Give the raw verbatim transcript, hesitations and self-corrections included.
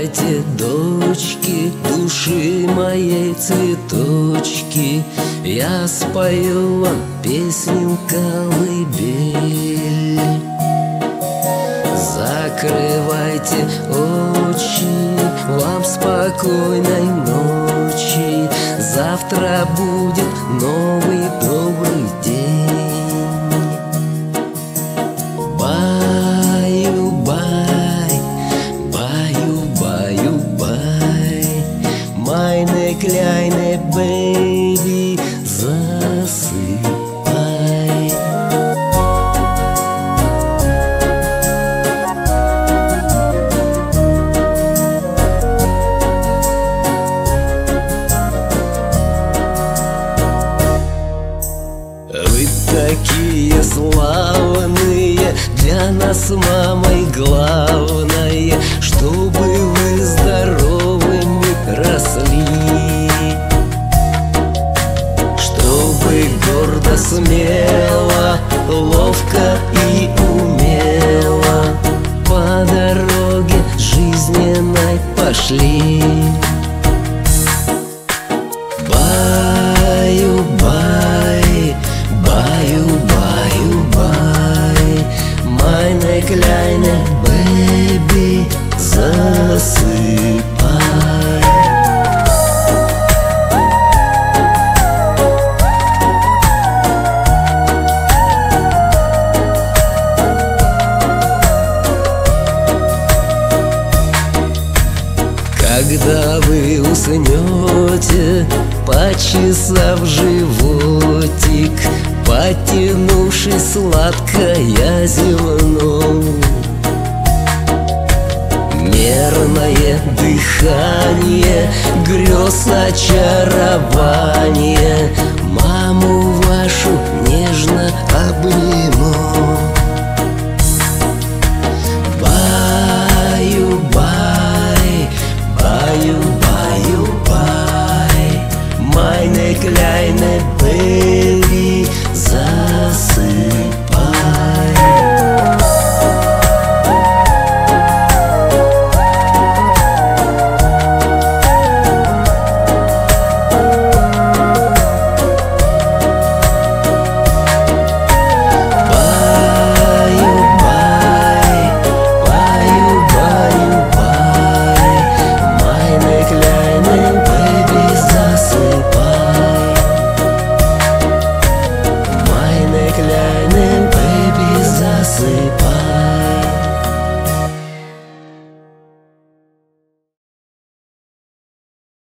Открывайте, дочки, души моей цветочки, я спою вам песню колыбель. Закрывайте очи, вам спокойной ночи, завтра будет новый добрый день. Баю-бай, баю-баю-бай, meine kleine Baby, засыпай. Вы такие славные, для нас с мамой главное, чтобы вы здоровыми росли, чтобы гордо, смело, ловко и умело по дороге жизненной пошли. Баю-бай, баю-баю-бай, meine kleine Baby, засыпай. Когда вы уснете, почесав животик, потянувшись сладко, я зевну. Мерное дыхание, грез очарование, маму вашу нежно обниму. Баю-бай, баю-баю-бай, meine kleine